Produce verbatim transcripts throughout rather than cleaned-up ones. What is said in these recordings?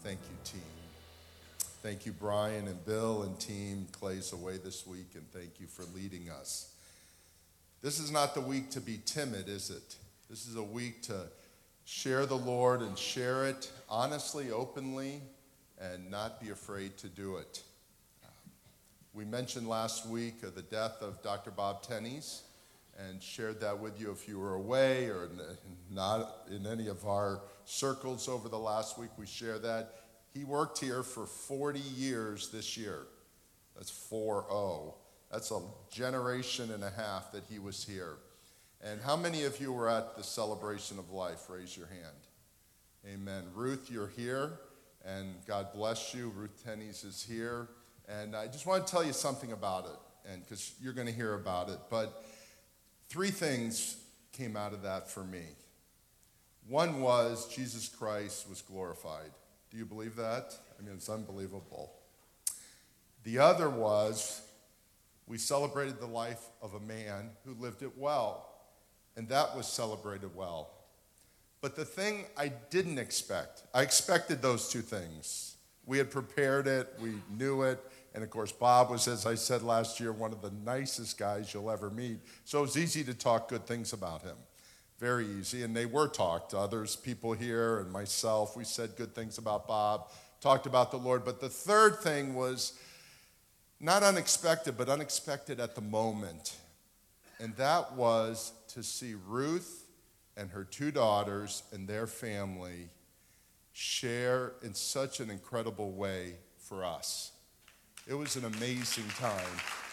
Thank you, team. Thank you, Brian and Bill and team. Clay's away this week, and thank you for leading us. This is not the week to be timid, is it? This is a week to share the Lord and share it honestly, openly, and not be afraid to do it. We mentioned last week uh, the death of Doctor Bob Tenney's and shared that with you if you were away or n- not in any of our circles over the last week. We share that. He worked here for forty years this year. That's four oh. That's a generation and a half that he was here. And how many of you were at the celebration of life? Raise your hand. Amen. Ruth, you're here, and God bless you. Ruth Tenney's is here. And I just want to tell you something about it, and because you're going to hear about it. But three things came out of that for me. One was Jesus Christ was glorified. Do you believe that? I mean, it's unbelievable. The other was we celebrated the life of a man who lived it well, and that was celebrated well. But the thing I didn't expect, I expected those two things. We had prepared it, we knew it, and of course Bob was, as I said last year, one of the nicest guys you'll ever meet. So it was easy to talk good things about him. Very easy, and they were talked. Others, people here and myself, we said good things about Bob, talked about the Lord. But the third thing was not unexpected, but unexpected at the moment. And that was to see Ruth and her two daughters and their family share in such an incredible way for us. It was an amazing time.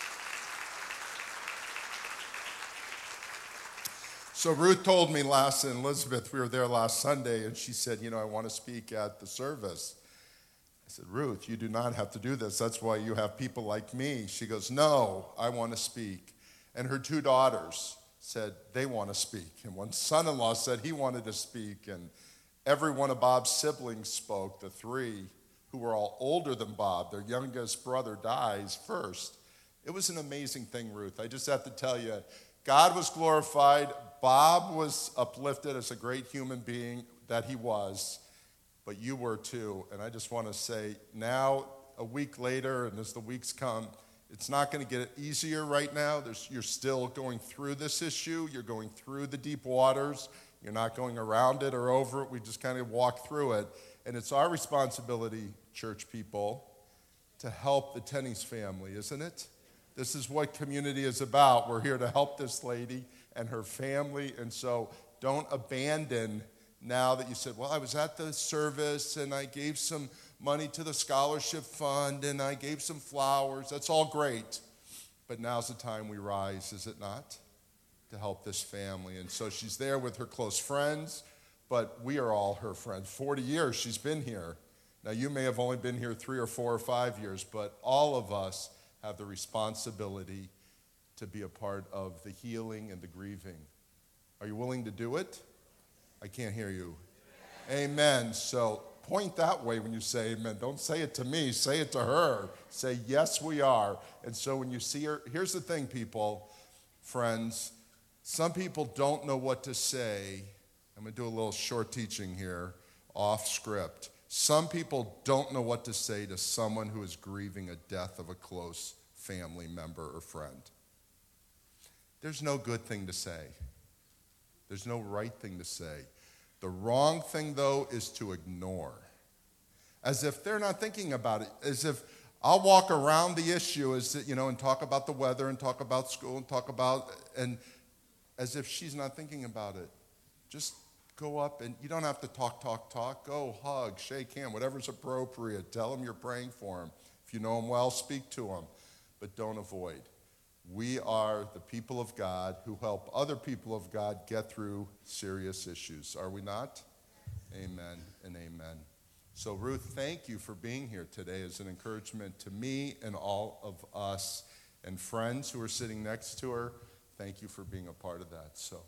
So Ruth told me last, and Elizabeth, we were there last Sunday, and she said, you know, I want to speak at the service. I said, Ruth, you do not have to do this. That's why you have people like me. She goes, no, I want to speak. And her two daughters said they want to speak. And one son-in-law said he wanted to speak. And every one of Bob's siblings spoke, the three who were all older than Bob. Their youngest brother dies first. It was an amazing thing, Ruth. I just have to tell you, God was glorified. Bob was uplifted as a great human being that he was, but you were too. And I just want to say now, a week later, and as the weeks come, it's not going to get easier right now. There's, you're still going through this issue. You're going through the deep waters. You're not going around it or over it. We just kind of walk through it. And it's our responsibility, church people, to help the Tenney's family, isn't it? This is what community is about. We're here to help this lady and her family. And so don't abandon now that you said, well, I was at the service and I gave some money to the scholarship fund and I gave some flowers. That's all great. But now's the time we rise, is it not? To help this family. And so she's there with her close friends, but we are all her friends. forty years she's been here. Now you may have only been here three or four or five years, but all of us have the responsibility to be a part of the healing and the grieving. Are you willing to do it? I can't hear you. Amen. So point that way when you say amen. Don't say it to me. Say it to her. Say, yes, we are. And so when you see her, here's the thing, people, friends. Some people don't know what to say. I'm going to do a little short teaching here, off script. Some people don't know what to say to someone who is grieving a death of a close family member or friend. There's no good thing to say. There's no right thing to say. The wrong thing, though, is to ignore. As if they're not thinking about it. As if I'll walk around the issue, as you know, and talk about the weather and talk about school and talk about, and as if she's not thinking about it. Just go up, and you don't have to talk, talk, talk. Go, hug, shake hand, whatever's appropriate. Tell them you're praying for them. If you know them well, speak to them. But don't avoid. We are the people of God who help other people of God get through serious issues. Are we not? Amen and amen. So Ruth, thank you for being here today as an encouragement to me and all of us and friends who are sitting next to her. Thank you for being a part of that. So,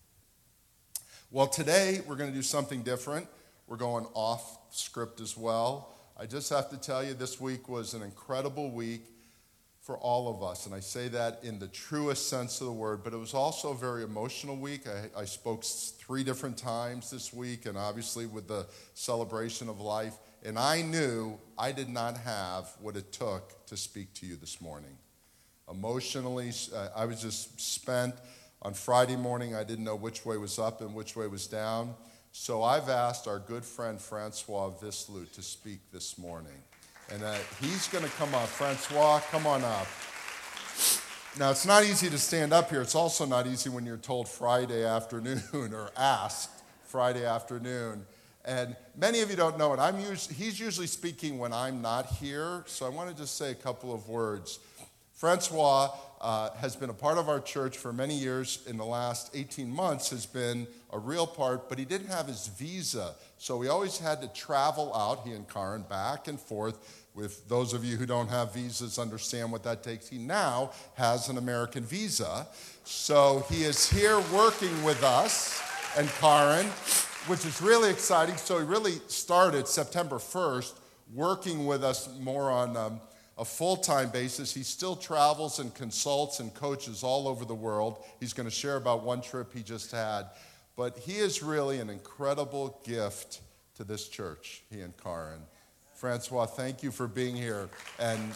well, today we're going to do something different. We're going off script as well. I just have to tell you, this week was an incredible week for all of us. And I say that in the truest sense of the word, but it was also a very emotional week. I, I spoke three different times this week, and obviously with the celebration of life. And I knew I did not have what it took to speak to you this morning. Emotionally, uh, I was just spent. On Friday morning, I didn't know which way was up and which way was down. So I've asked our good friend Francois Visloot to speak this morning. And uh, he's going to come up. Francois, come on up. Now, it's not easy to stand up here. It's also not easy when you're told Friday afternoon or asked Friday afternoon. And many of you don't know it. I'm us- he's usually speaking when I'm not here. So I want to just say a couple of words. Francois uh, has been a part of our church for many years. In the last eighteen months has been a real part, but he didn't have his visa. So he always had to travel out, he and Karen, back and forth. With those of you who don't have visas, understand what that takes. He now has an American visa. So he is here working with us and Karen, which is really exciting. So he really started September first working with us more on um, a full-time basis. He still travels and consults and coaches all over the world. He's going to share about one trip he just had. But he is really an incredible gift to this church, he and Karen. Francois, thank you for being here. And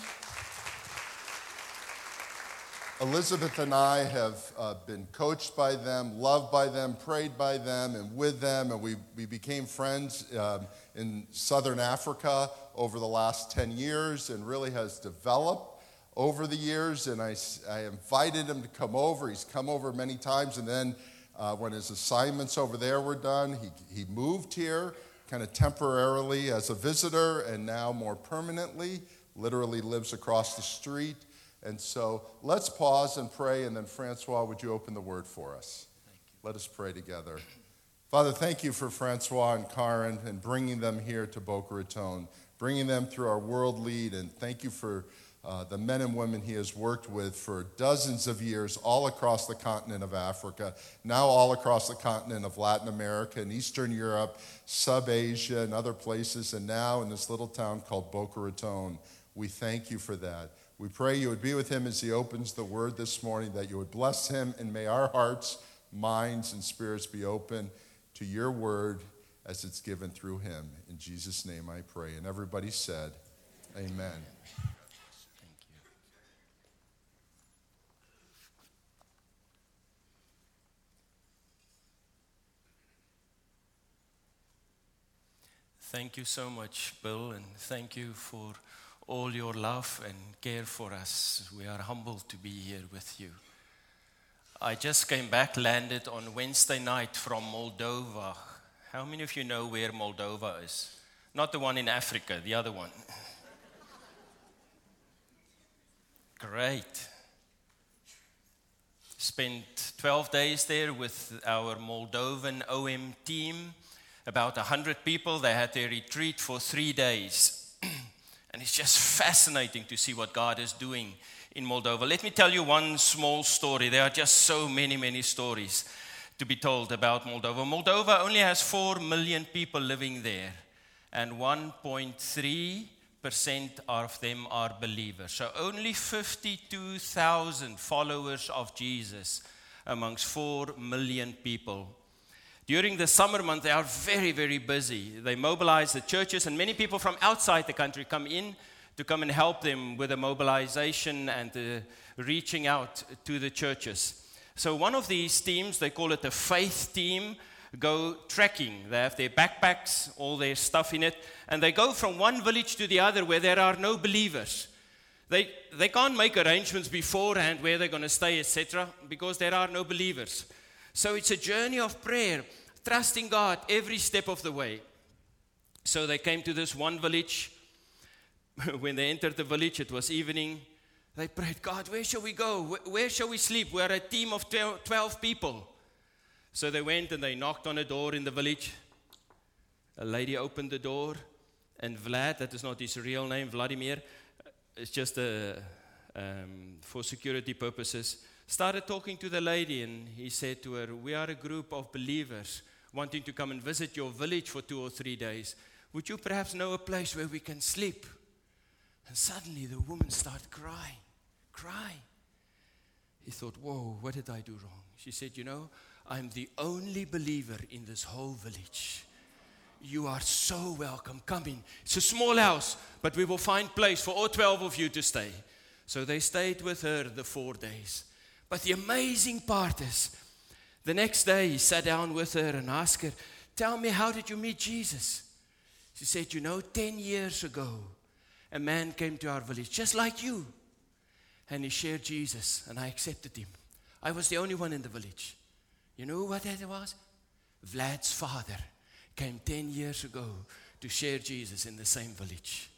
Elizabeth and I have uh, been coached by them, loved by them, prayed by them, and with them, and we, we became friends um, in Southern Africa over the last ten years and really has developed over the years. And I, I invited him to come over. He's come over many times, and then uh, when his assignments over there were done, he, he moved here kind of temporarily as a visitor, and now more permanently, literally lives across the street. And so let's pause and pray, and then Francois, would you open the word for us? Let us pray together. Father, thank you for Francois and Karen and bringing them here to Boca Raton, bringing them through our world lead, and thank you for uh, the men and women he has worked with for dozens of years all across the continent of Africa, now all across the continent of Latin America and Eastern Europe, Sub-Asia and other places, and now in this little town called Boca Raton. We thank you for that. We pray you would be with him as he opens the word this morning, that you would bless him, and may our hearts, minds, and spirits be open to your word as it's given through him. In Jesus' name I pray. And everybody said, amen. Thank you. Thank you so much, Bill, and thank you for all your love and care for us. We are humbled to be here with you. I just came back, landed on Wednesday night from Moldova. How many of you know where Moldova is? Not the one in Africa, the other one. Great. Spent twelve days there with our Moldovan O M team, about one hundred people. They had their retreat for three days. And it's just fascinating to see what God is doing in Moldova. Let me tell you one small story. There are just so many, many stories to be told about Moldova. Moldova only has four million people living there, and one point three percent of them are believers. So only fifty-two thousand followers of Jesus amongst four million people. During the summer month, they are very, very busy. They mobilize the churches, and many people from outside the country come in to come and help them with the mobilization and the reaching out to the churches. So one of these teams, they call it the faith team, go trekking. They have their backpacks, all their stuff in it, and they go from one village to the other where there are no believers. They, they can't make arrangements beforehand where they're going to stay, et cetera, because there are no believers. So it's a journey of prayer, trusting God every step of the way. So they came to this one village. When they entered the village, it was evening. They prayed, God, where shall we go? Where shall we sleep? We're a team of twelve people. So they went and they knocked on a door in the village. A lady opened the door, and Vlad, that is not his real name, Vladimir, it's just a, um, for security purposes, started talking to the lady, and he said to her, we are a group of believers wanting to come and visit your village for two or three days. Would you perhaps know a place where we can sleep? And suddenly the woman started crying. cry. He thought, whoa, what did I do wrong? She said, you know, I'm the only believer in this whole village. You are so welcome. Come in. It's a small house, but we will find place for all twelve of you to stay. So they stayed with her the four days. But the amazing part is, the next day he sat down with her and asked her, tell me, how did you meet Jesus? She said, you know, ten years ago, a man came to our village, just like you. And he shared Jesus, and I accepted him. I was the only one in the village. You know what that was? Vlad's father came ten years ago to share Jesus in the same village.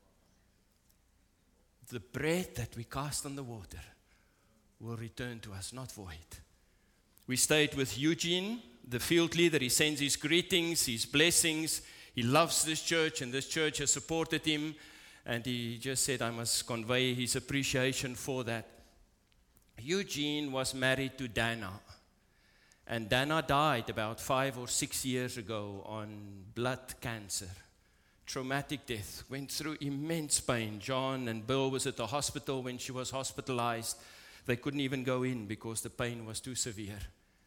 The bread that we cast on the water will return to us, not void. We stayed with Eugene, the field leader. He sends his greetings, his blessings. He loves this church, and this church has supported him. And he just said, I must convey his appreciation for that. Eugene was married to Dana. And Dana died about five or six years ago on blood cancer. Traumatic death. Went through immense pain. John and Bill was at the hospital when she was hospitalized. They couldn't even go in because the pain was too severe.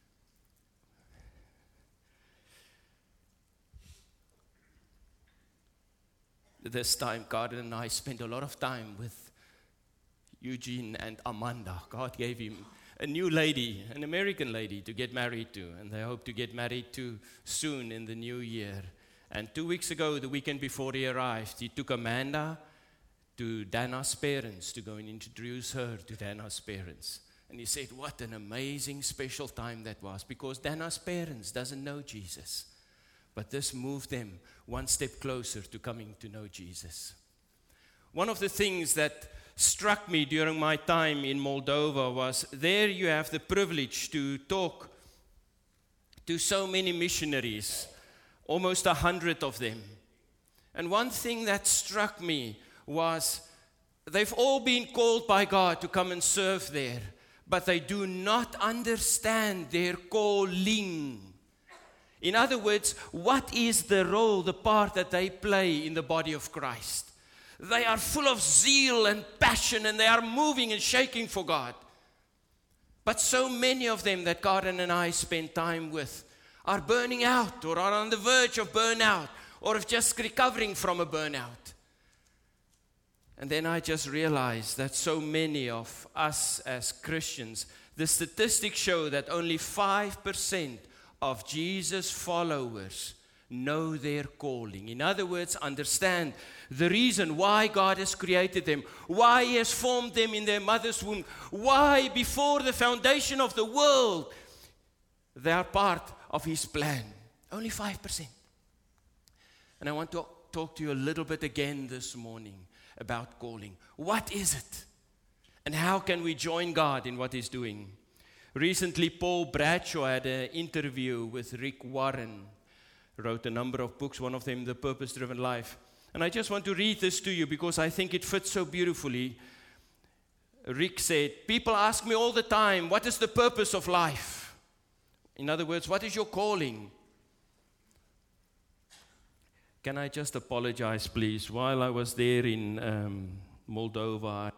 This time, God and I spent a lot of time with Eugene and Amanda. God gave him a new lady, an American lady, to get married to. And they hope to get married to soon in the new year. And two weeks ago, the weekend before he arrived, he took Amanda to Dana's parents to go and introduce her to Dana's parents. And he said, what an amazing, special time that was. Because Dana's parents doesn't know Jesus. But this moved them one step closer to coming to know Jesus. One of the things that struck me during my time in Moldova was there you have the privilege to talk to so many missionaries, almost a hundred of them. And one thing that struck me was they've all been called by God to come and serve there, but they do not understand their calling. In other words, what is the role, the part that they play in the body of Christ? They are full of zeal and passion, and they are moving and shaking for God. But so many of them that Karen and I spend time with are burning out, or are on the verge of burnout, or of just recovering from a burnout. And then I just realized that so many of us as Christians, the statistics show that only five percent of Jesus' followers know their calling. In other words, understand the reason why God has created them, why He has formed them in their mother's womb, why before the foundation of the world they are part of His plan. Only five percent. And I want to talk to you a little bit again this morning about calling. What is it? And how can we join God in what He's doing? Recently, Paul Bradshaw had an interview with Rick Warren. Wrote a number of books, one of them, The Purpose-Driven Life. And I just want to read this to you because I think it fits so beautifully. Rick said, people ask me all the time, what is the purpose of life? In other words, what is your calling? Can I just apologize, please? While I was there in um, Moldova,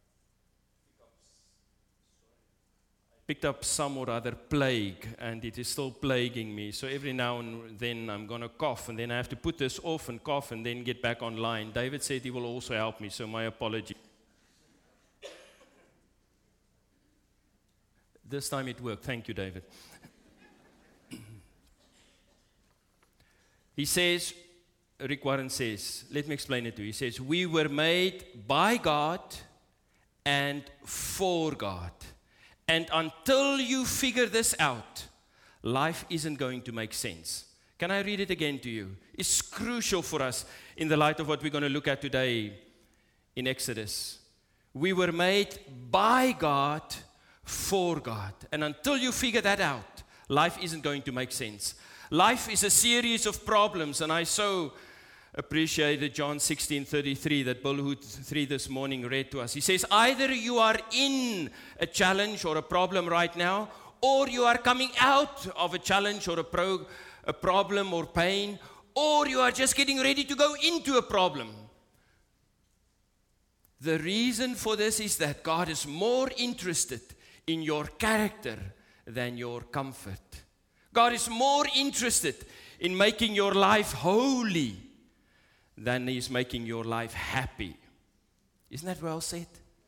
picked up some or other plague, and it is still plaguing me. So every now and then I'm going to cough, and then I have to put this off and cough and then get back online. David said he will also help me, so my apology. This time it worked. Thank you, David. He says, Rick Warren says, let me explain it to you. He says, we were made by God and for God. And until you figure this out, life isn't going to make sense. Can I read it again to you? It's crucial for us in the light of what we're going to look at today in Exodus. We were made by God for God. And until you figure that out, life isn't going to make sense. Life is a series of problems, and I so appreciated John sixteen thirty-three that Bill Hood three this morning read to us. He says, either you are in a challenge or a problem right now, or you are coming out of a challenge or a, pro, a problem or pain, or you are just getting ready to go into a problem. The reason for this is that God is more interested in your character than your comfort. God is more interested in making your life holy than He is making your life happy. Isn't that well said?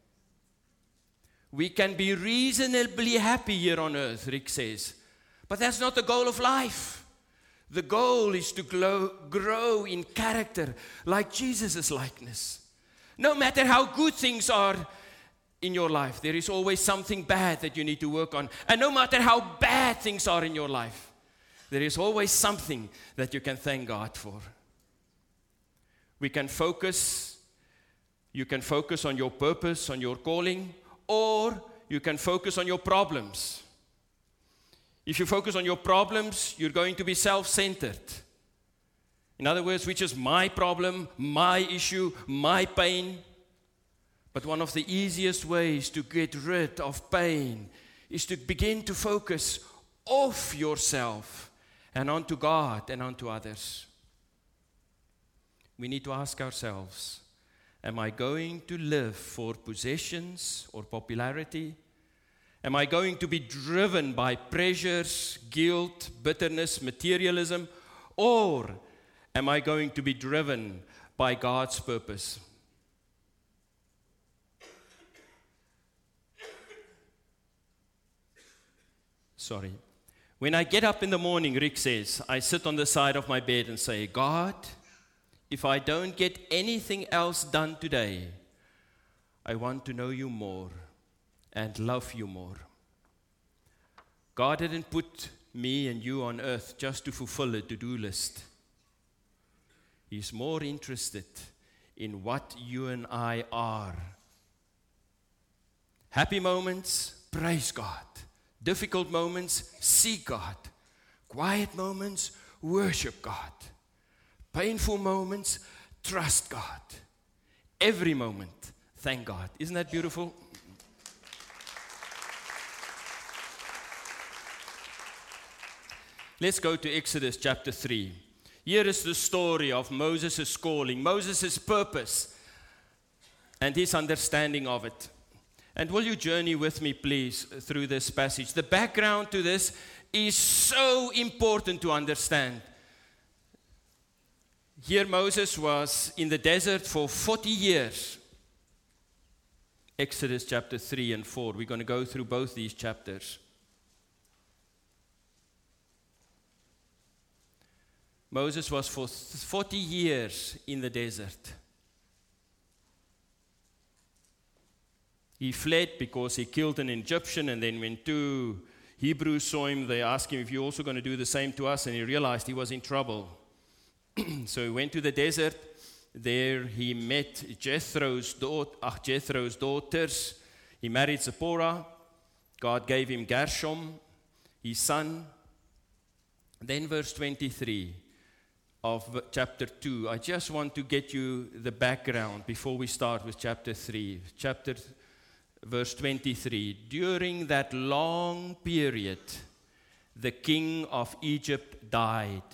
We can be reasonably happy here on earth, Rick says, but that's not the goal of life. The goal is to grow, grow in character like Jesus' likeness. No matter how good things are in your life, there is always something bad that you need to work on. And no matter how bad things are in your life, there is always something that you can thank God for. We can focus, you can focus on your purpose, on your calling, or you can focus on your problems. If you focus on your problems, you're going to be self-centered. In other words, which is my problem, my issue, my pain. But one of the easiest ways to get rid of pain is to begin to focus off yourself and onto God and onto others. We need to ask ourselves, am I going to live for possessions or popularity? Am I going to be driven by pressures, guilt, bitterness, materialism? Or am I going to be driven by God's purpose? Sorry. When I get up in the morning, Rick says, I sit on the side of my bed and say, God, if I don't get anything else done today, I want to know you more and love you more. God didn't put me and you on earth just to fulfill a to-do list. He's more interested in what you and I are. Happy moments, praise God. Difficult moments, seek God. Quiet moments, worship God. Painful moments, trust God. Every moment, thank God. Isn't that beautiful? Let's go to Exodus chapter three. Here is the story of Moses' calling, Moses' purpose, and his understanding of it. And will you journey with me, please, through this passage? The background to this is so important to understand. Here Moses was in the desert for forty years. Exodus chapter three and four. We're going to go through both these chapters. Moses was for forty years in the desert. He fled because he killed an Egyptian, and then when two Hebrews saw him, they asked him, if you're also going to do the same to us, and he realized he was in trouble. So he went to the desert. There he met Jethro's, daughter, uh, Jethro's daughters. He married Zipporah. God gave him Gershom, his son. Then verse twenty-three of chapter two. I just want to get you the background before we start with chapter three. Chapter verse twenty-three. During that long period, the king of Egypt died.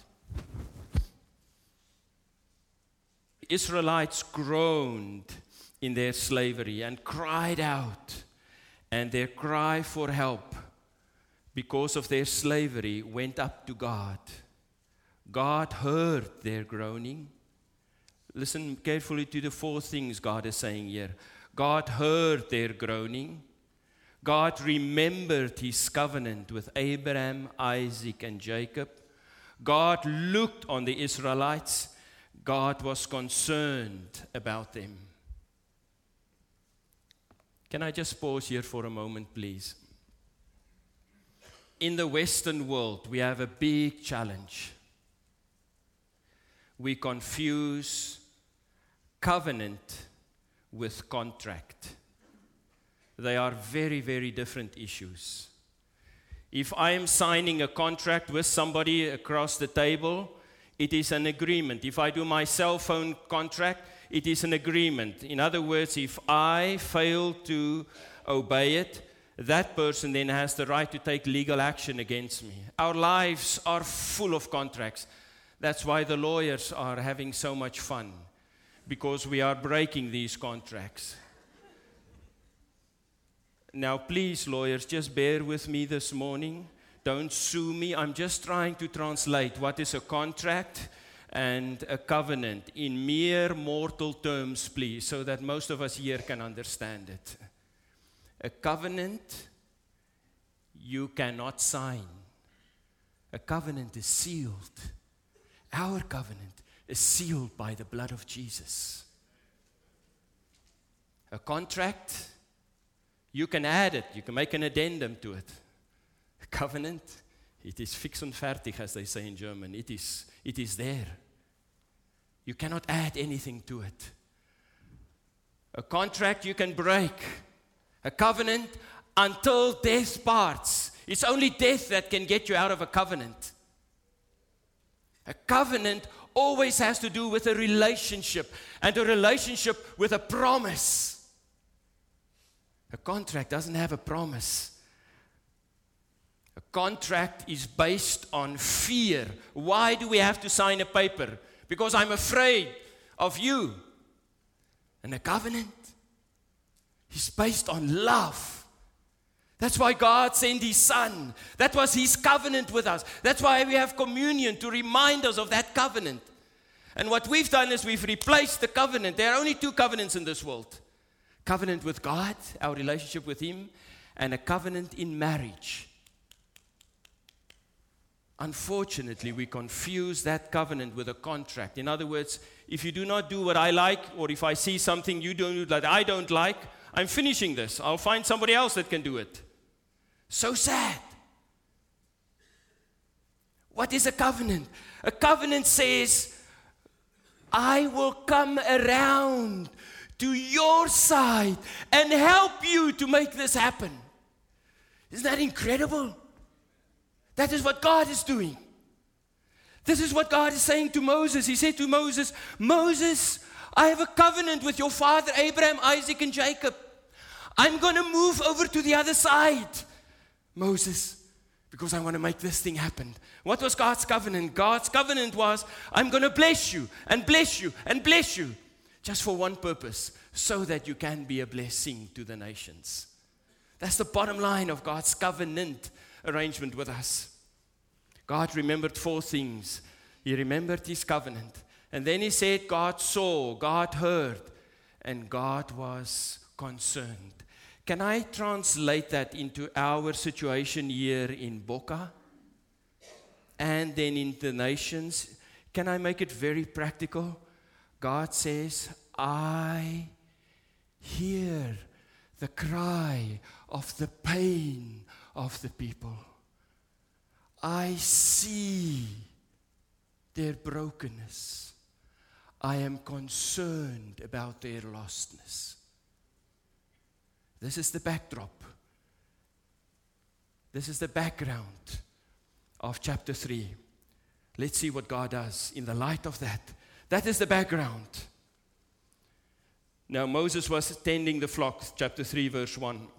Israelites groaned in their slavery and cried out, and their cry for help because of their slavery went up to God. God heard their groaning. Listen carefully to the four things God is saying here. God heard their groaning. God remembered his covenant with Abraham, Isaac, and Jacob. God looked on the Israelites. God was concerned about them. Can I just pause here for a moment, please? In the Western world, we have a big challenge. We confuse covenant with contract. They are very, very different issues. If I am signing a contract with somebody across the table, it is an agreement. If I do my cell phone contract, it is an agreement. In other words, if I fail to obey it, that person then has the right to take legal action against me. Our lives are full of contracts. That's why the lawyers are having so much fun, because we are breaking these contracts. Now, please, lawyers, just bear with me this morning. Don't sue me. I'm just trying to translate what is a contract and a covenant in mere mortal terms, please, so that most of us here can understand it. A covenant you cannot sign. A covenant is sealed. Our covenant is sealed by the blood of Jesus. A contract, you can add it, you can make an addendum to it. A covenant, it is fix und fertig, as they say in German. It is, it is there. You cannot add anything to it. A contract you can break. A covenant, until death parts. It's only death that can get you out of a covenant. A covenant always has to do with a relationship, and a relationship with a promise. A contract doesn't have a promise. A contract is based on fear. Why do we have to sign a paper? Because I'm afraid of you. And a covenant is based on love. That's why God sent His Son. That was His covenant with us. That's why we have communion, to remind us of that covenant. And what we've done is we've replaced the covenant. There are only two covenants in this world. Covenant with God, our relationship with Him, and a covenant in marriage. Unfortunately, we confuse that covenant with a contract. In other words, if you do not do what I like, or if I see something you don't do that I don't like, I'm finishing this. I'll find somebody else that can do it. So sad. What is a covenant? A covenant says, I will come around to your side and help you to make this happen. Isn't that incredible? That is what God is doing. This is what God is saying to Moses. He said to Moses, Moses, I have a covenant with your father Abraham, Isaac, and Jacob. I'm going to move over to the other side, Moses, because I want to make this thing happen. What was God's covenant? God's covenant was, I'm going to bless you and bless you and bless you. Just for one purpose, so that you can be a blessing to the nations. That's the bottom line of God's covenant arrangement with us. God remembered four things. He remembered His covenant. And then He said, God saw, God heard, and God was concerned. Can I translate that into our situation here in Boca? And then in the nations? Can I make it very practical? God says, I hear the cry of the pain of the people. I see their brokenness. I am concerned about their lostness. This is the backdrop. This is the background of chapter three. Let's see what God does in the light of that. That is the background. Now, Moses was tending the flock, chapter three, verse one.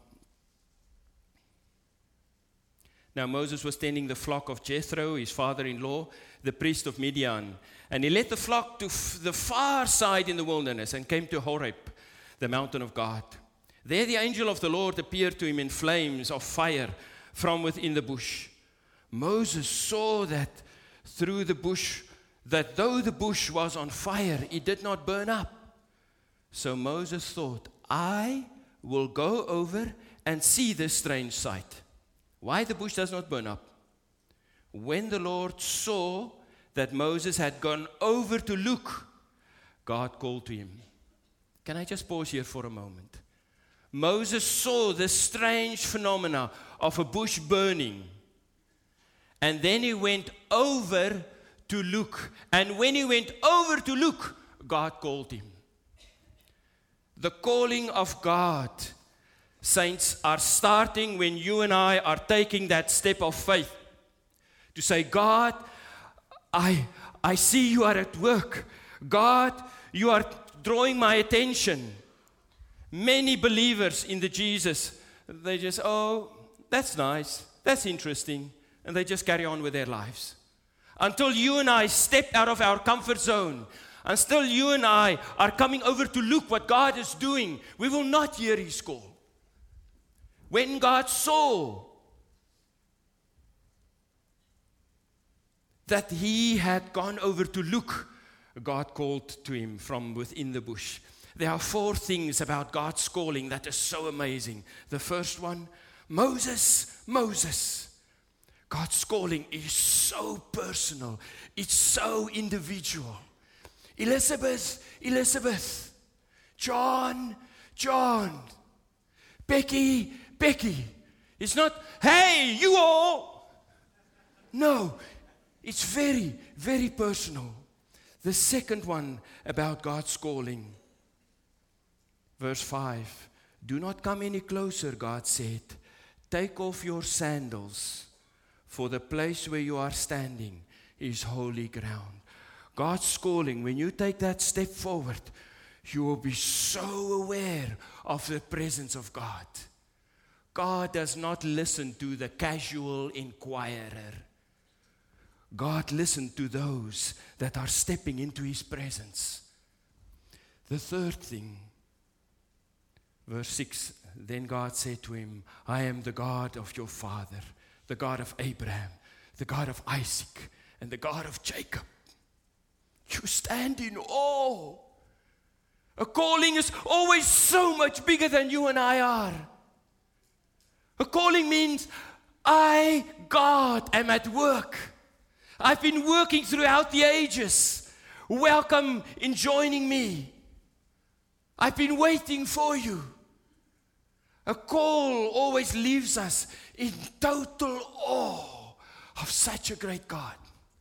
Now, Moses was tending the flock of Jethro, his father-in-law, the priest of Midian. And he led the flock to f- the far side in the wilderness and came to Horeb, the mountain of God. There the angel of the Lord appeared to him in flames of fire from within the bush. Moses saw that through the bush, that though the bush was on fire, it did not burn up. So Moses thought, I will go over and see this strange sight. Why the bush does not burn up? When the Lord saw that Moses had gone over to look, God called to him. Can I just pause here for a moment? Moses saw this strange phenomena of a bush burning. And then he went over to look. And when he went over to look, God called him. The calling of God, saints, are starting when you and I are taking that step of faith. To say, God, I, I see you are at work. God, you are drawing my attention. Many believers in the Jesus, they just, oh, that's nice, that's interesting. And they just carry on with their lives. Until you and I step out of our comfort zone, until you and I are coming over to look what God is doing, we will not hear His call. when God saw that he had gone over to look, God called to him from within the bush. There are four things about God's calling that is so amazing. The first one, Moses, Moses. God's calling is so personal. It's so individual. Elizabeth, Elizabeth. John, John. Becky, Becky. It's not, hey, you all. No, it's very, very personal. The second one about God's calling. Verse five. Do not come any closer, God said. Take off your sandals, for the place where you are standing is holy ground. God's calling, when you take that step forward, you will be so aware of the presence of God. God does not listen to the casual inquirer. God listens to those that are stepping into His presence. The third thing, verse six, then God said to him, I am the God of your father, the God of Abraham, the God of Isaac, and the God of Jacob. You stand in awe. A calling is always so much bigger than you and I are. A calling means, I, God, am at work. I've been working throughout the ages. Welcome in joining me. I've been waiting for you. A call always leaves us in total awe of such a great God.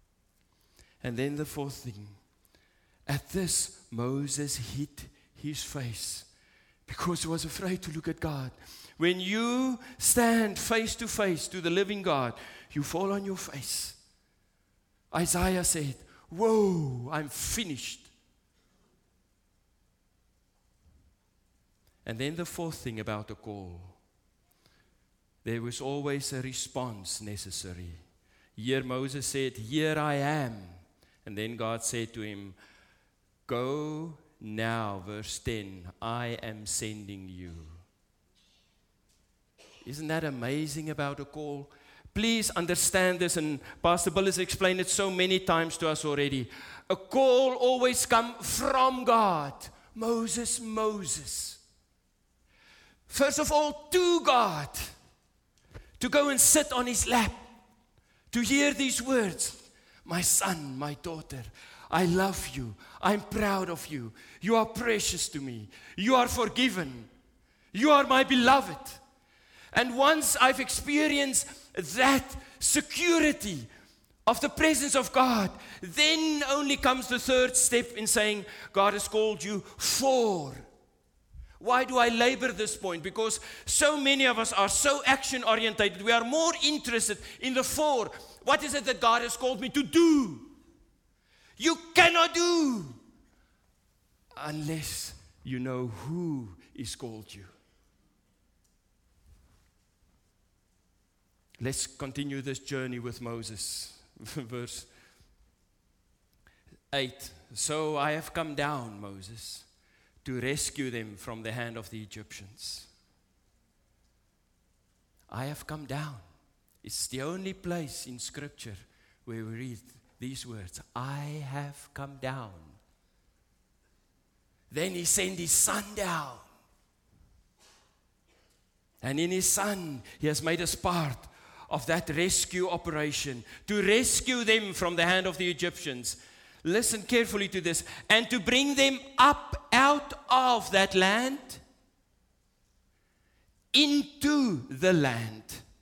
And then the fourth thing. At this, Moses hid his face because he was afraid to look at God. When you stand face to face to the living God, you fall on your face. Isaiah said, whoa, I'm finished. And then the fourth thing about a call. There was always a response necessary. Here Moses said, here I am. And then God said to him, go now, verse ten, I am sending you. Isn't that amazing about a call? Please understand this, and Pastor Bill has explained it so many times to us already. A call always comes from God. Moses, Moses. First of all, to God. To go and sit on His lap. To hear these words. My son, my daughter, I love you. I'm proud of you. You are precious to me. You are forgiven. You are my beloved. And once I've experienced that security of the presence of God, then only comes the third step in saying, God has called you for. Why do I labor this point? Because so many of us are so action-orientated. We are more interested in the for. What is it that God has called me to do? You cannot do unless you know who is called you. Let's continue this journey with Moses. Verse eight. So I have come down, Moses, to rescue them from the hand of the Egyptians. I have come down. It's the only place in Scripture where we read these words. I have come down. Then He sent His Son down. And in His Son, He has made us part of that rescue operation, to rescue them from the hand of the Egyptians. Listen carefully to this. And to bring them up out of that land into the land.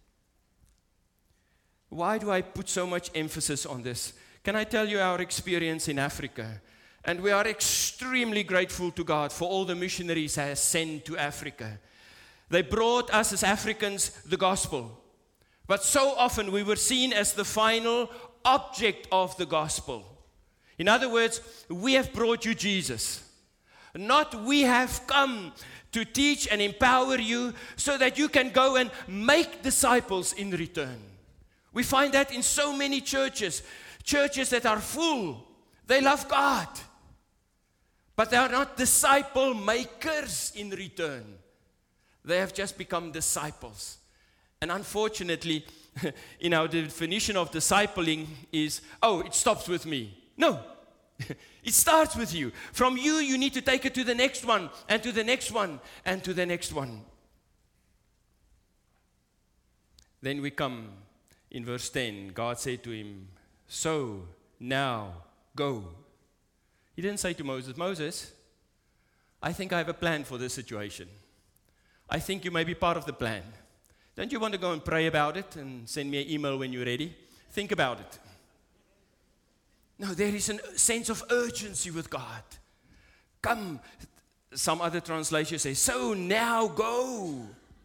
Why do I put so much emphasis on this? Can I tell you our experience in Africa? And we are extremely grateful to God for all the missionaries He has sent to Africa. They brought us as Africans the gospel. But so often we were seen as the final object of the gospel. In other words, we have brought you Jesus. Not we have come to teach and empower you so that you can go and make disciples in return. We find that in so many churches. Churches that are full. They love God. But they are not disciple makers in return. They have just become disciples. And unfortunately, in our definition of discipling is, oh, it stops with me. No, it starts with you. From you, you need to take it to the next one, and to the next one, and to the next one. Then we come in verse ten. God said to him, so now go. He didn't say to Moses, Moses, I think I have a plan for this situation. I think you may be part of the plan. Don't you want to go and pray about it and send me an email when you're ready? Think about it. No, there is a sense of urgency with God. Come. Some other translations say, so now go.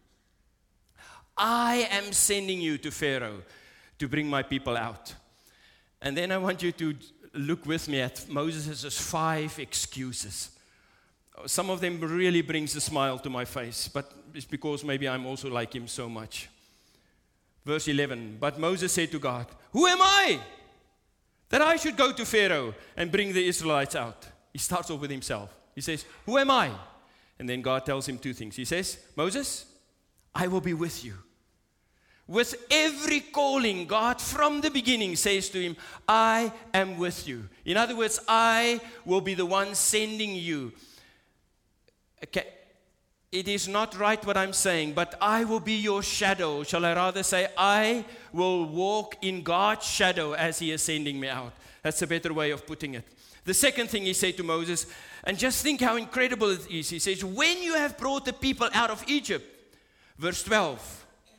I am sending you to Pharaoh to bring my people out. And then I want you to look with me at Moses' five excuses. Some of them really brings a smile to my face, but it's because maybe I'm also like him so much. Verse eleven, but Moses said to God, who am I that I should go to Pharaoh and bring the Israelites out? He starts off with himself. He says, who am I? And then God tells him two things. He says, Moses, I will be with you. With every calling, God from the beginning says to him, I am with you. In other words, I will be the one sending you. Okay. It is not right what I'm saying, but I will be your shadow. Shall I rather say, I will walk in God's shadow as he is sending me out. That's a better way of putting it. The second thing he said to Moses, and just think how incredible it is. He says, when you have brought the people out of Egypt, verse twelve,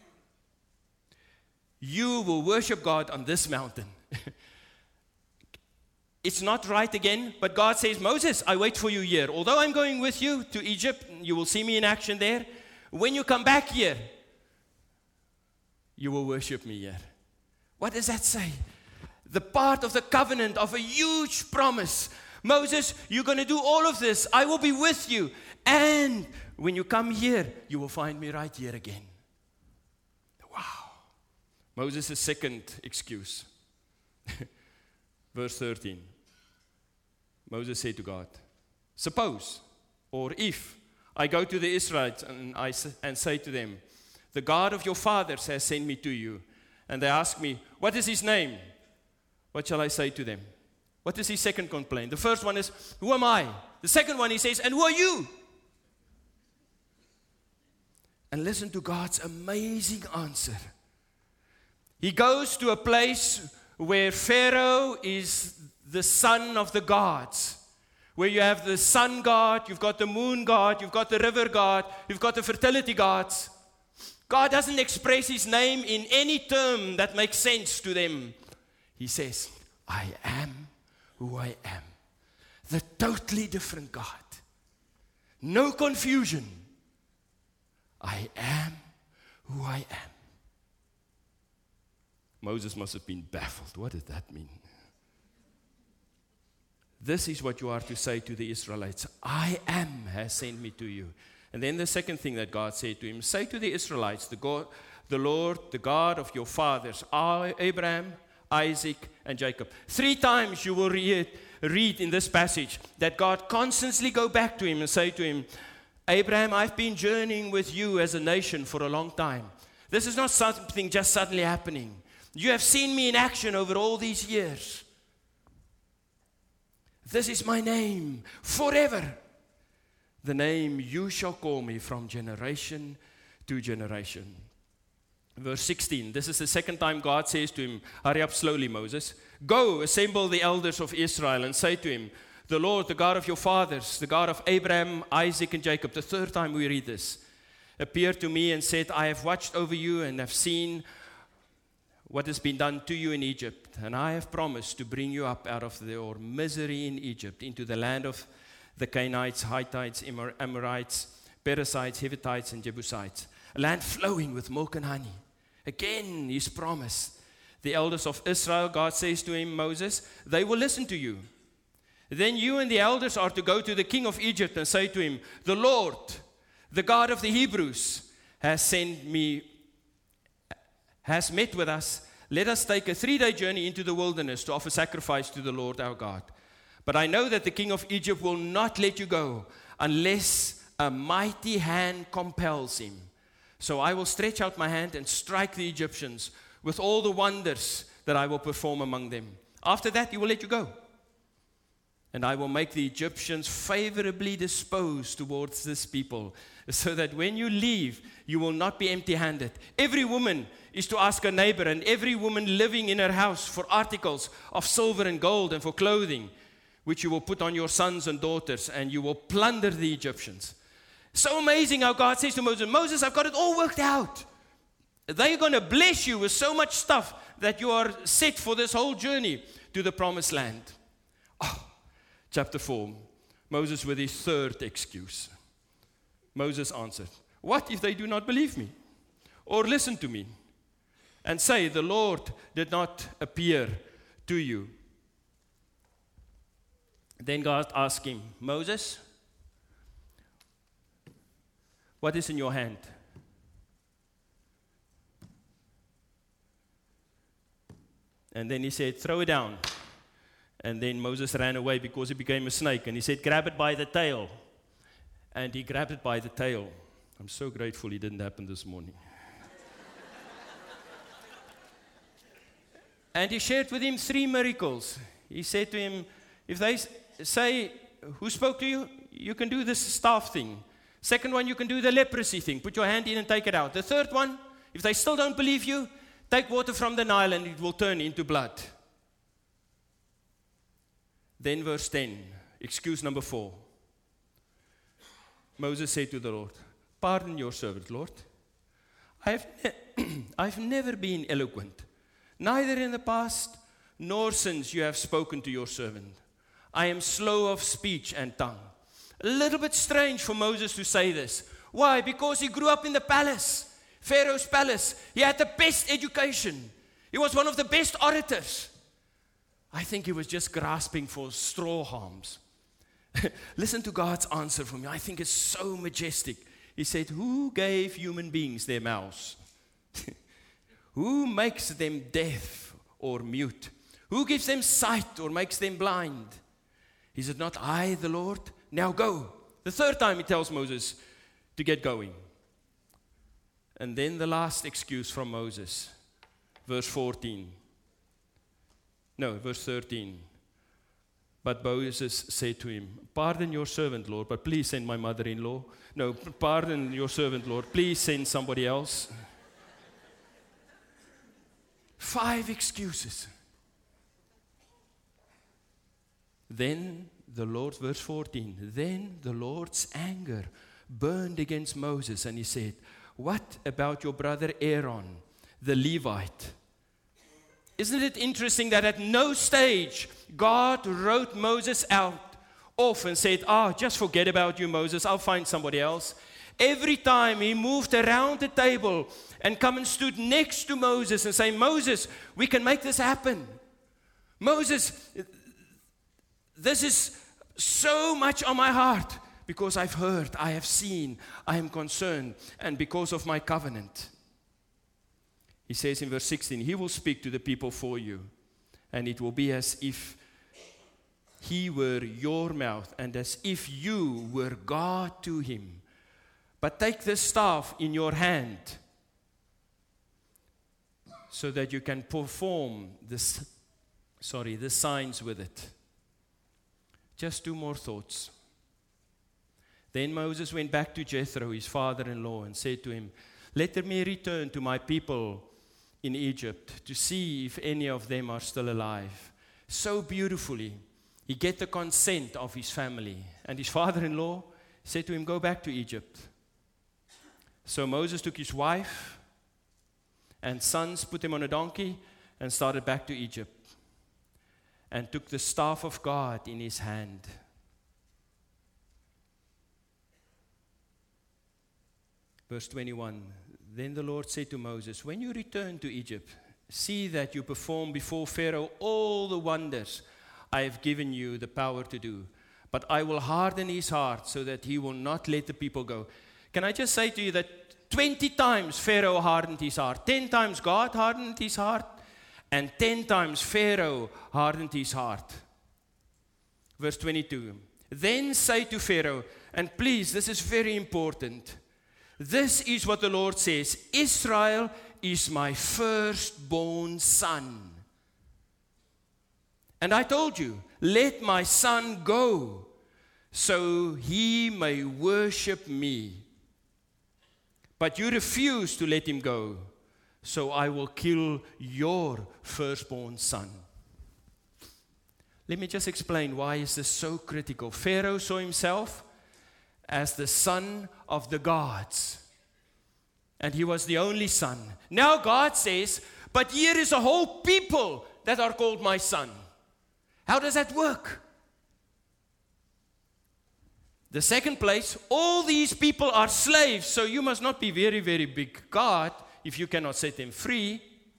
you will worship God on this mountain. It's not right again, but God says, Moses, I wait for you here. Although I'm going with you to Egypt, you will see me in action there. When you come back here, you will worship me here. What does that say? The part of the covenant of a huge promise. Moses, you're going to do all of this. I will be with you. And when you come here, you will find me right here again. Wow. Moses' second excuse. Verse thirteen. Moses said to God, suppose, or if, I go to the Israelites and, I, and say to them, the God of your fathers has sent me to you. And they ask me, what is his name? What shall I say to them? What is his second complaint? The first one is, who am I? The second one he says, and who are you? And listen to God's amazing answer. He goes to a place where Pharaoh is the son of the gods, where you have the sun god, you've got the moon god, you've got the river god, you've got the fertility gods. God doesn't express his name in any term that makes sense to them. He says, I am who I am. The totally different God. No confusion. I am who I am. Moses must have been baffled. What did that mean? This is what you are to say to the Israelites. I am has sent me to you. And then the second thing that God said to him, say to the Israelites, the God, the Lord, the God of your fathers, Abraham, Isaac, and Jacob. Three times you will read, read in this passage that God constantly go back to him and say to him, Abraham, I've been journeying with you as a nation for a long time. This is not something just suddenly happening. You have seen me in action over all these years. This is my name forever. The name you shall call me from generation to generation. Verse sixteen, this is the second time God says to him, hurry up slowly, Moses. Go, assemble the elders of Israel and say to him, the Lord, the God of your fathers, the God of Abraham, Isaac, and Jacob. The third time we read this, appeared to me and said, I have watched over you and have seen what has been done to you in Egypt, and I have promised to bring you up out of your misery in Egypt into the land of the Canaanites, Hittites, Amorites, Perizzites, Hittites, and Jebusites, a land flowing with milk and honey. Again, his promise. The elders of Israel, God says to him, Moses, they will listen to you. Then you and the elders are to go to the king of Egypt and say to him, the Lord, the God of the Hebrews, has sent me has met with us. Let us take a three-day journey into the wilderness to offer sacrifice to the Lord our God. But I know that the king of Egypt will not let you go unless a mighty hand compels him. So I will stretch out my hand and strike the Egyptians with all the wonders that I will perform among them. After that, he will let you go. And I will make the Egyptians favorably disposed towards this people, so that when you leave, you will not be empty-handed. Every woman is to ask her neighbor, and every woman living in her house for articles of silver and gold and for clothing, which you will put on your sons and daughters, and you will plunder the Egyptians. So amazing how God says to Moses, Moses, I've got it all worked out. They're going to bless you with so much stuff that you are set for this whole journey to the promised land. Oh, chapter four, Moses with his third excuse. Moses answered, what if they do not believe me or listen to me and say, the Lord did not appear to you? Then God asked him, Moses, what is in your hand? And then he said, throw it down. And then Moses ran away because he became a snake. And he said, grab it by the tail. And he grabbed it by the tail. I'm so grateful it didn't happen this morning. And he shared with him three miracles. He said to him, if they say, who spoke to you? You can do this staff thing. Second one, you can do the leprosy thing. Put your hand in and take it out. The third one, if they still don't believe you, take water from the Nile and it will turn into blood. Then verse ten, excuse number four. Moses said to the Lord, pardon your servant, Lord. I've, ne- I've never been eloquent, neither in the past nor since you have spoken to your servant. I am slow of speech and tongue. A little bit strange for Moses to say this. Why? Because he grew up in the palace. Pharaoh's palace. He had the best education. He was one of the best orators. I think he was just grasping for straw harms. Listen to God's answer for me. I think it's so majestic. He said, who gave human beings their mouths? Who makes them deaf or mute? Who gives them sight or makes them blind? Is it not I, the Lord? Now go. The third time he tells Moses to get going. And then the last excuse from Moses, verse fourteen. No, verse thirteen. But Moses said to him, pardon your servant, Lord, but please send my mother-in-law. No, pardon your servant, Lord, please send somebody else. Five excuses. Then the Lord, verse fourteen, then the Lord's anger burned against Moses, and he said, what about your brother Aaron, the Levite? Isn't it interesting that at no stage God wrote Moses out off and said, ah, oh, just forget about you, Moses, I'll find somebody else. Every time he moved around the table and come and stood next to Moses and say, Moses, we can make this happen. Moses, this is so much on my heart because I've heard, I have seen, I am concerned, and because of my covenant. He says in verse sixteen, he will speak to the people for you, and it will be as if he were your mouth, and as if you were God to him. But take this staff in your hand, so that you can perform this, sorry, the signs with it. Just two more thoughts. Then Moses went back to Jethro, his father-in-law, and said to him, let me return to my people in Egypt to see if any of them are still alive. So beautifully, he get the consent of his family. And his father-in-law said to him, go back to Egypt. So Moses took his wife and sons, put them on a donkey, and started back to Egypt, and took the staff of God in his hand. Verse twenty-one, then the Lord said to Moses, when you return to Egypt, see that you perform before Pharaoh all the wonders I have given you the power to do. But I will harden his heart so that he will not let the people go. Can I just say to you that twenty times Pharaoh hardened his heart, ten times God hardened his heart, and ten times Pharaoh hardened his heart. Verse twenty-two, then say to Pharaoh, and please, this is very important. This is what the Lord says. Israel is my firstborn son. And I told you, let my son go, so he may worship me. But you refuse to let him go, so I will kill your firstborn son. Let me just explain why is this so critical. Pharaoh saw himself as the son of the gods, and he was the only son. Now God says, but here is a whole people that are called my son. How does that work? The second place, all these people are slaves, so you must not be very, very big God if you cannot set them free.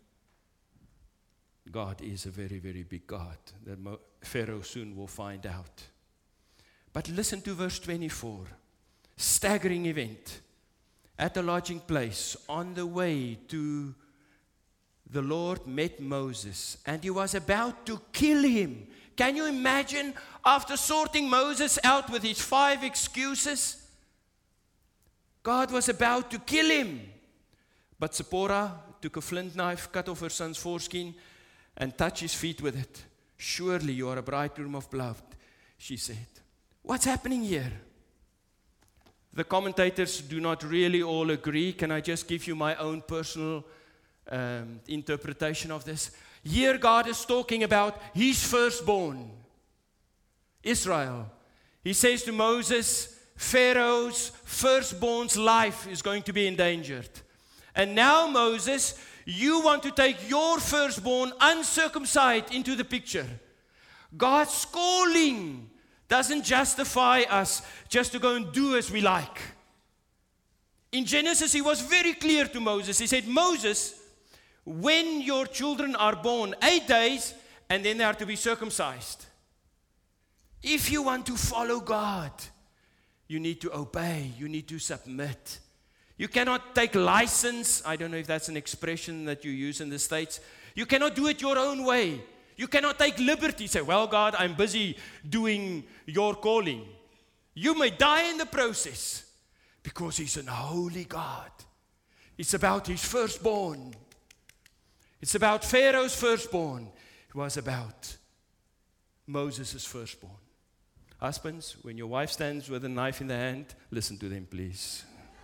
God is a very, very big God. That Pharaoh soon will find out. But listen to verse twenty-four. Staggering event. At the lodging place, on the way to the Lord met Moses, and he was about to kill him. Can you imagine, after sorting Moses out with his five excuses, God was about to kill him. But Zipporah took a flint knife, cut off her son's foreskin, and touched his feet with it. Surely you are a bridegroom of blood, she said. What's happening here? The commentators do not really all agree. Can I just give you my own personal um, interpretation of this? Here God is talking about his firstborn, Israel. He says to Moses, Pharaoh's firstborn's life is going to be endangered. And now Moses, you want to take your firstborn uncircumcised into the picture. God's calling doesn't justify us just to go and do as we like. In Genesis, he was very clear to Moses. He said, Moses, when your children are born, eight days, and then they are to be circumcised. If you want to follow God, you need to obey. You need to submit. You cannot take license. I don't know if that's an expression that you use in the States. You cannot do it your own way. You cannot take liberty. Say, well, God, I'm busy doing your calling. You may die in the process because he's a holy God. It's about his firstborn. It's about Pharaoh's firstborn. It was about Moses' firstborn. Husbands, when your wife stands with a knife in the hand, listen to them, please.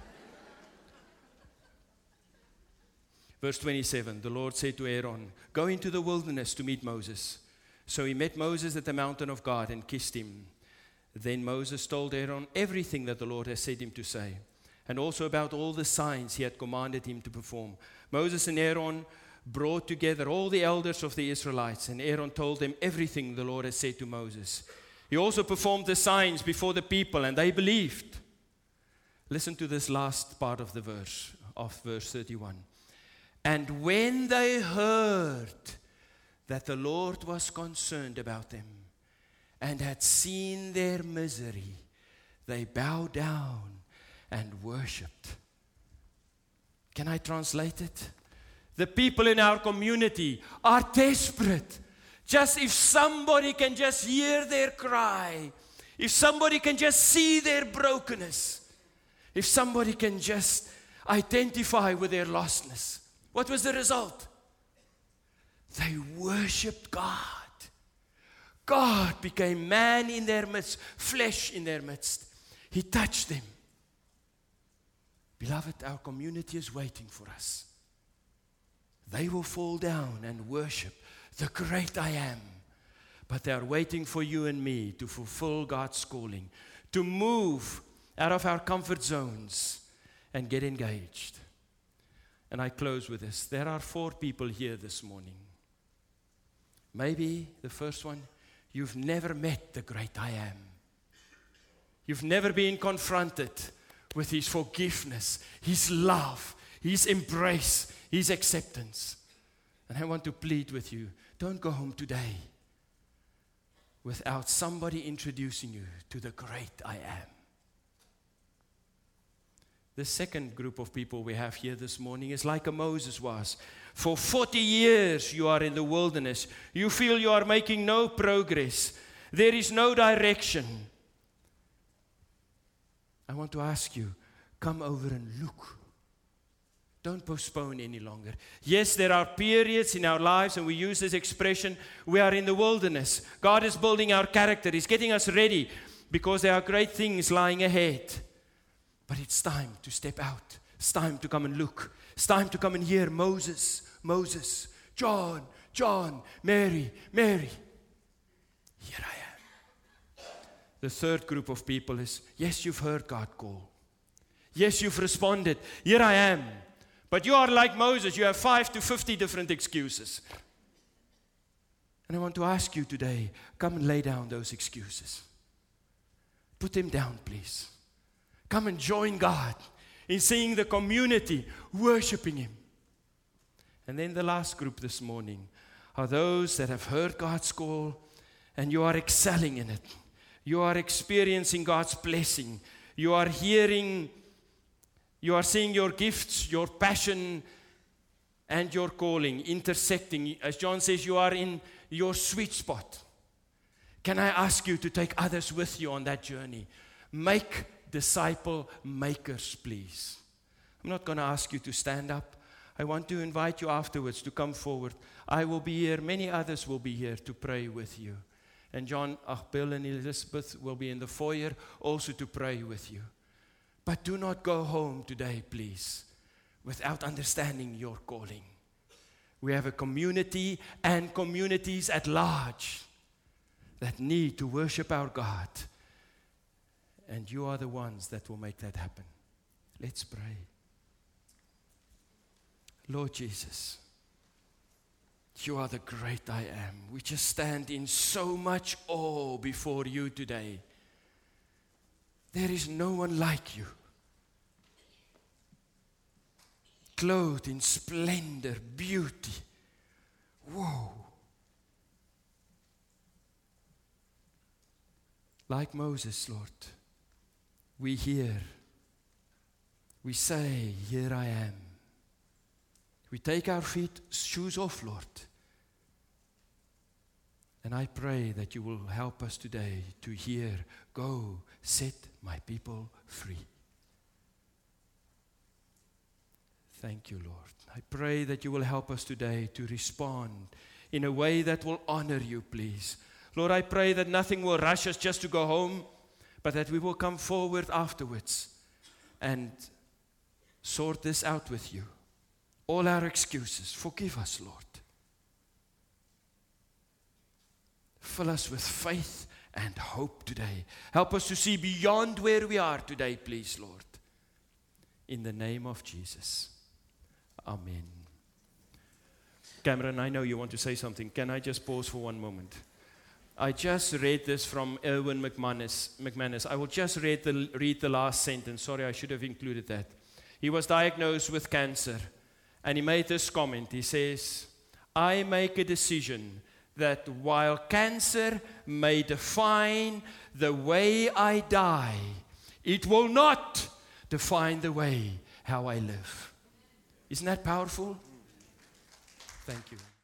Verse twenty-seven, the Lord said to Aaron, go into the wilderness to meet Moses. So he met Moses at the mountain of God and kissed him. Then Moses told Aaron everything that the Lord had said him to say, and also about all the signs he had commanded him to perform. Moses and Aaron brought together all the elders of the Israelites, and Aaron told them everything the Lord had said to Moses. He also performed the signs before the people, and they believed. Listen to this last part of the verse, of verse thirty-one. And when they heard that the Lord was concerned about them and had seen their misery, they bowed down and worshipped. Can I translate it? The people in our community are desperate. Just if somebody can just hear their cry, if somebody can just see their brokenness, if somebody can just identify with their lostness. What was the result? They worshipped God. God became man in their midst, flesh in their midst. He touched them. Beloved, our community is waiting for us. They will fall down and worship the great I am. But they are waiting for you and me to fulfill God's calling, to move out of our comfort zones and get engaged. And I close with this. There are four people here this morning. Maybe the first one, you've never met the great I am. You've never been confronted with his forgiveness, his love, his embrace, his acceptance. And I want to plead with you, don't go home today without somebody introducing you to the great I am. The second group of people we have here this morning is like a Moses was. For forty years you are in the wilderness. You feel you are making no progress. There is no direction. I want to ask you, come over and look. Don't postpone any longer. Yes, there are periods in our lives, and we use this expression, we are in the wilderness. God is building our character. He's getting us ready because there are great things lying ahead. But it's time to step out. It's time to come and look. It's time to come and hear Moses, Moses, John, John, Mary, Mary. Here I am. The third group of people is, yes, you've heard God call. Yes, you've responded. Here I am. But you are like Moses. You have five to fifty different excuses. And I want to ask you today, come and lay down those excuses. Put them down, please. Come and join God in seeing the community worshiping Him. And then the last group this morning are those that have heard God's call and you are excelling in it. You are experiencing God's blessing. You are hearing, you are seeing your gifts, your passion, and your calling intersecting. As John says, you are in your sweet spot. Can I ask you to take others with you on that journey? Make disciple makers, please. I'm not going to ask you to stand up. I want to invite you afterwards to come forward. I will be here. Many others will be here to pray with you. And John, uh, Bill and Elizabeth will be in the foyer also to pray with you. But do not go home today, please, without understanding your calling. We have a community and communities at large that need to worship our God. And you are the ones that will make that happen. Let's pray. Lord Jesus, you are the great I am. We just stand in so much awe before you today. There is no one like you. Clothed in splendor, beauty. Whoa. Like Moses, Lord, we hear, we say, here I am. We take our feet, shoes off, Lord. And I pray that you will help us today to hear, go, set my people free. Thank you, Lord. I pray that you will help us today to respond in a way that will honor you, please. Lord, I pray that nothing will rush us just to go home, but that we will come forward afterwards and sort this out with you. All our excuses, forgive us, Lord. Fill us with faith and hope today. Help us to see beyond where we are today, please, Lord. In the name of Jesus. Amen. Cameron, I know you want to say something. Can I just pause for one moment? I just read this from Erwin McManus. McManus. I will just read the, read the last sentence. Sorry, I should have included that. He was diagnosed with cancer, and he made this comment. He says, I make a decision that while cancer may define the way I die, it will not define the way how I live. Isn't that powerful? Thank you.